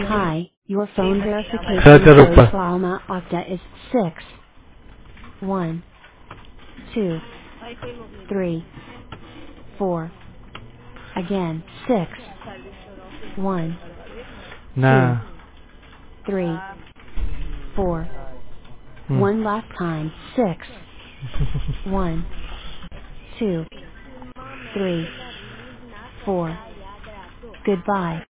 Hi, your phone verification Search code ऊपर. for Alma Okta is 6 1 2 3 4. Again, 6 1 2 Nah. 3 4. Hmm. One last time, 6 1 2 3 4. Goodbye.